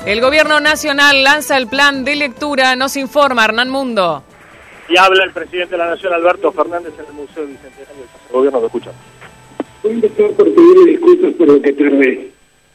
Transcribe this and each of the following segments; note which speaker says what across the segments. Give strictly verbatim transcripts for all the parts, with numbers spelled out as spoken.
Speaker 1: El Gobierno Nacional lanza el plan de lectura, nos informa Hernán Mundo.
Speaker 2: Y habla el presidente de la Nación, Alberto Fernández, en el Museo Bicentenario del Gobierno. Lo escuchamos.
Speaker 3: Voy a empezar por pedir disculpas por lo que tardé.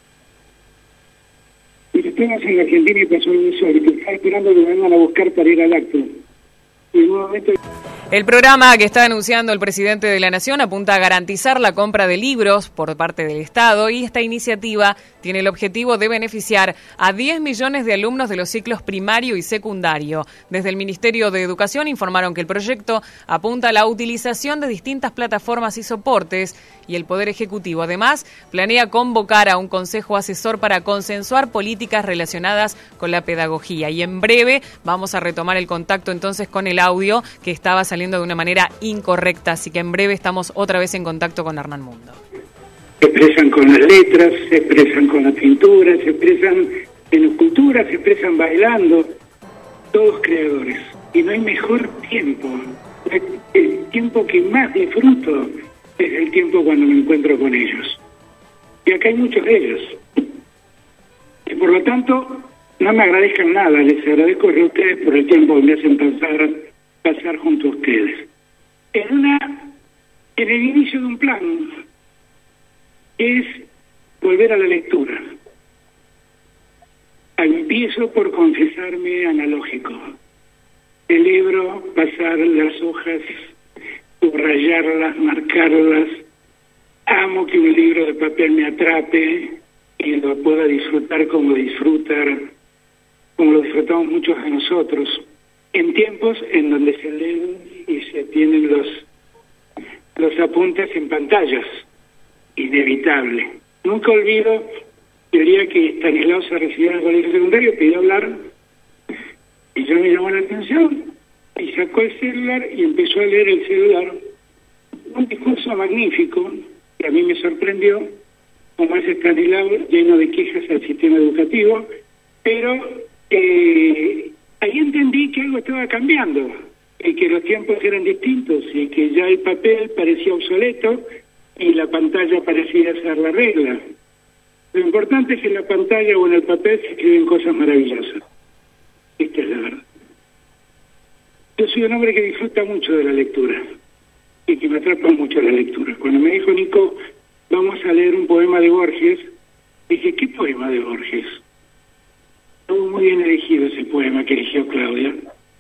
Speaker 3: Mis temas en la Argentina y pasó algo insólito. Estaba esperando que me vengan a buscar para ir al acto. Y en un momento...
Speaker 1: El programa que está anunciando el presidente de la Nación apunta a garantizar la compra de libros por parte del Estado y esta iniciativa tiene el objetivo de beneficiar a diez millones de alumnos de los ciclos primario y secundario. Desde el Ministerio de Educación informaron que el proyecto apunta a la utilización de distintas plataformas y soportes y el Poder Ejecutivo además planea convocar a un consejo asesor para consensuar políticas relacionadas con la pedagogía. Y en breve vamos a retomar el contacto entonces con el audio que estaba saliendo saliendo de una manera incorrecta, así que en breve estamos otra vez en contacto con Hernán Mundo.
Speaker 3: Se expresan con las letras, se expresan con la pintura, se expresan en la escultura, se expresan bailando, todos creadores. Y no hay mejor tiempo. El tiempo que más disfruto es el tiempo cuando me encuentro con ellos. Y acá hay muchos de ellos. Y por lo tanto, no me agradezcan nada, les agradezco a ustedes por el tiempo que me hacen pasar pasar junto a ustedes. En una, en el inicio de un plan es volver a la lectura. Empiezo por confesarme analógico. Celebro pasar las hojas, subrayarlas, marcarlas. Amo que un libro de papel me atrape y lo pueda disfrutar como disfrutar, como lo disfrutamos muchos de nosotros. En tiempos en donde se leen y se tienen los los apuntes en pantallas, inevitable. Nunca olvido el día que Estanislao se recibió en el colegio secundario, pidió hablar, y yo me llamó la atención, y sacó el celular y empezó a leer el celular. Un discurso magnífico, que a mí me sorprendió, como es Estanislao, lleno de quejas al sistema educativo, pero... Eh, Ahí entendí que algo estaba cambiando, y que los tiempos eran distintos, y que ya el papel parecía obsoleto y la pantalla parecía ser la regla. Lo importante es que en la pantalla o en el papel se escriben cosas maravillosas. Esta es la verdad. Yo soy un hombre que disfruta mucho de la lectura, y que me atrapa mucho la lectura. Cuando me dijo Nico, vamos a leer un poema de Borges, dije, ¿qué poema de Borges? Estuvo muy bien elegido ese poema que eligió Claudia.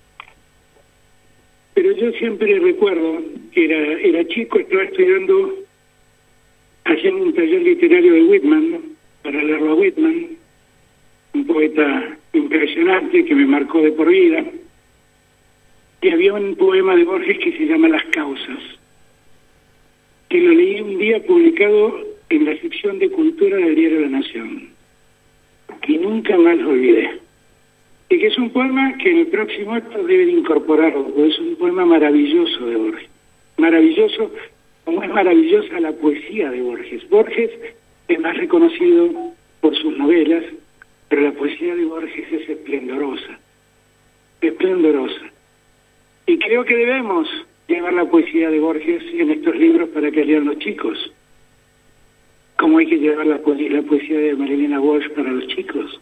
Speaker 3: Pero yo siempre recuerdo que era, era chico, estaba estudiando, haciendo un taller literario de Whitman, para leerlo a Whitman, un poeta impresionante que me marcó de por vida. Y había un poema de Borges que se llama Las Causas, que lo leí un día publicado en la sección de Cultura del Diario La Nación. Y nunca más lo olvidé. Y que es un poema que en el próximo acto deben incorporarlo, porque es un poema maravilloso de Borges. Maravilloso, como es maravillosa la poesía de Borges. Borges es más reconocido por sus novelas, pero la poesía de Borges es esplendorosa. Esplendorosa. Y creo que debemos llevar la poesía de Borges en estos libros para que lean los chicos. Como hay que llevar la, po la poesía de Marilena Walsh para los chicos.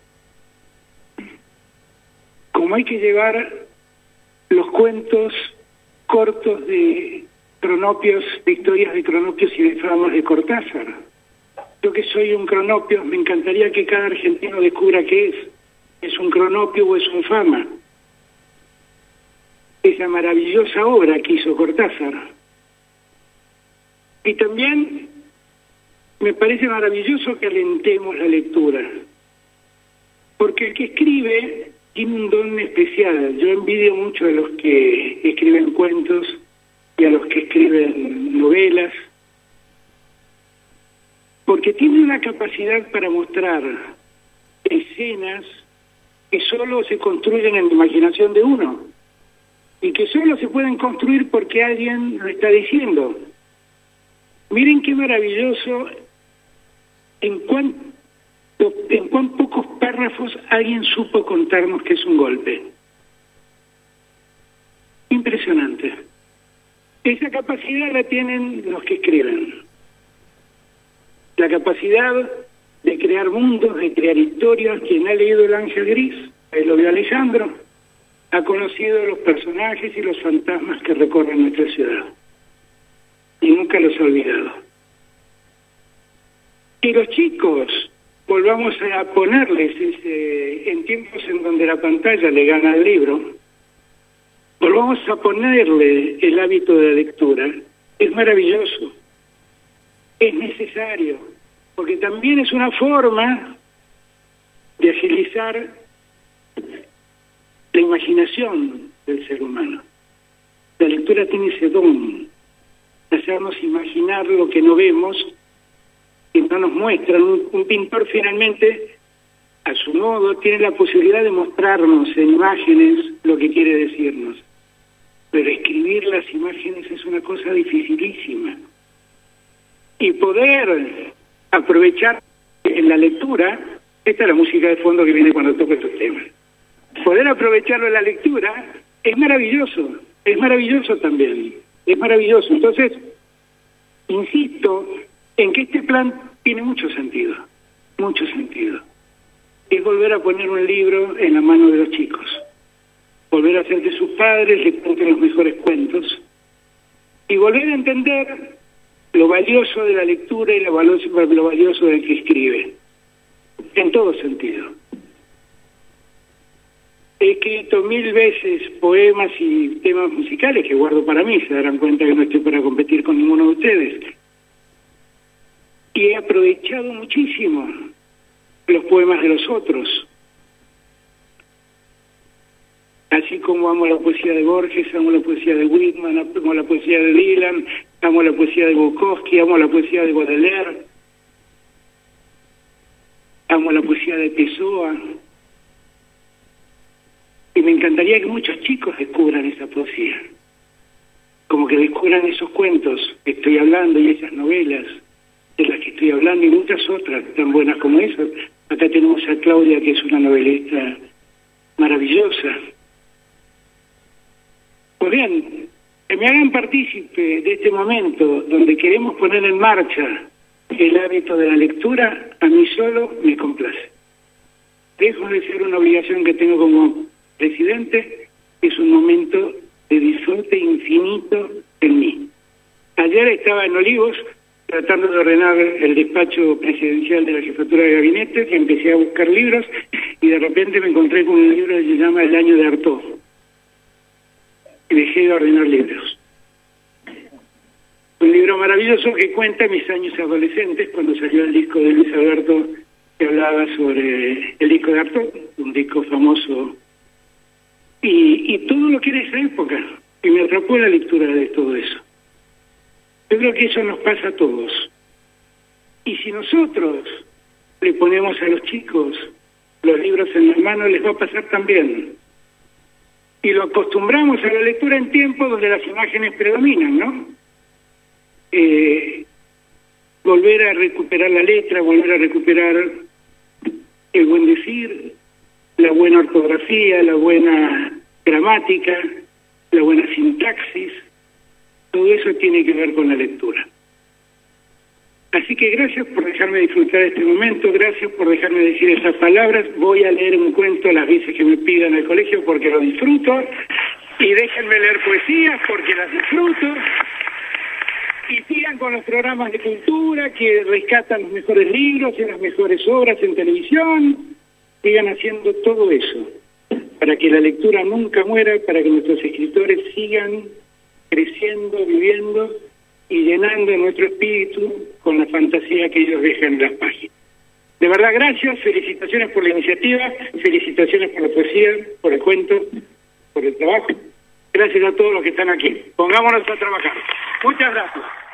Speaker 3: Como hay que llevar los cuentos cortos de cronopios, de historias de cronopios y de famas de Cortázar. Yo que soy un cronopio, me encantaría que cada argentino descubra qué es. ¿Es un cronopio o es un fama? Esa maravillosa obra que hizo Cortázar. Y también... me parece maravilloso que alentemos la lectura, porque el que escribe tiene un don especial. Yo envidio mucho a los que escriben cuentos y a los que escriben novelas, porque tienen la capacidad para mostrar escenas que solo se construyen en la imaginación de uno, y que solo se pueden construir porque alguien lo está diciendo. Miren qué maravilloso en cuán, en cuán pocos párrafos alguien supo contarnos que es un golpe. Impresionante. Esa capacidad la tienen los que escriben. La capacidad de crear mundos, de crear historias. Quien ha leído El Ángel Gris, ahí lo vio Alejandro, ha conocido los personajes y los fantasmas que recorren nuestra ciudad. Y nunca los ha olvidado. Y los chicos, volvamos a ponerles, ese, en tiempos en donde la pantalla le gana al libro, volvamos a ponerle el hábito de la lectura. Es maravilloso, es necesario, porque también es una forma de agilizar la imaginación del ser humano. La lectura tiene ese don, de hacernos imaginar lo que no vemos, que no nos muestran. Un, un pintor finalmente, a su modo, tiene la posibilidad de mostrarnos en imágenes lo que quiere decirnos. Pero escribir las imágenes es una cosa dificilísima. Y poder aprovechar en la lectura, esta es la música de fondo que viene cuando toco estos temas, poder aprovecharlo en la lectura es maravilloso, es maravilloso también, es maravilloso. Entonces, insisto en que este plan tiene mucho sentido, mucho sentido. Es volver a poner un libro en la mano de los chicos, volver a hacer que sus padres les cuenten los mejores cuentos y volver a entender lo valioso de la lectura y lo valioso, lo valioso del que escribe, en todo sentido. He escrito mil veces poemas y temas musicales que guardo para mí, se darán cuenta que no estoy para competir con ninguno de ustedes. Y he aprovechado muchísimo los poemas de los otros. Así como amo la poesía de Borges, amo la poesía de Whitman, amo la poesía de Dylan, amo la poesía de Bukowski, amo la poesía de Baudelaire, amo la poesía de Pessoa. Y me encantaría que muchos chicos descubran esa poesía, como que descubran esos cuentos que estoy hablando y esas novelas de las que estoy hablando y muchas otras tan buenas como esas. Acá tenemos a Claudia, que es una novelista maravillosa. Pues bien, que me hagan partícipe de este momento donde queremos poner en marcha el hábito de la lectura, a mí solo me complace. Dejo de ser una obligación que tengo como presidente, es un momento de disfrute infinito en mí. Ayer estaba en Olivos tratando de ordenar el despacho presidencial de la jefatura de gabinete, que empecé a buscar libros y de repente me encontré con un libro que se llama El año de Artaud. Y dejé de ordenar libros. Un libro maravilloso que cuenta mis años adolescentes, cuando salió el disco de Luis Alberto que hablaba sobre el disco de Artaud, un disco famoso, y, y todo lo que era esa época, y me atrapó la lectura de todo eso. Yo creo que eso nos pasa a todos. Y si nosotros le ponemos a los chicos los libros en las manos, les va a pasar también. Y lo acostumbramos a la lectura en tiempos donde las imágenes predominan, ¿no? Eh, volver a recuperar la letra, volver a recuperar el buen decir, la buena ortografía, la buena gramática, la buena sintaxis, todo eso tiene que ver con la lectura. Así que gracias por dejarme disfrutar este momento, gracias por dejarme decir esas palabras. Voy a leer un cuento las veces que me pidan al colegio porque lo disfruto, y déjenme leer poesías porque las disfruto, y sigan con los programas de cultura que rescatan los mejores libros y las mejores obras en televisión. Sigan haciendo todo eso para que la lectura nunca muera, para que nuestros escritores sigan creciendo, viviendo y llenando nuestro espíritu con la fantasía que ellos dejan en las páginas. De verdad, gracias, felicitaciones por la iniciativa, felicitaciones por la poesía, por el cuento, por el trabajo. Gracias a todos los que están aquí. Pongámonos a trabajar. Muchas gracias.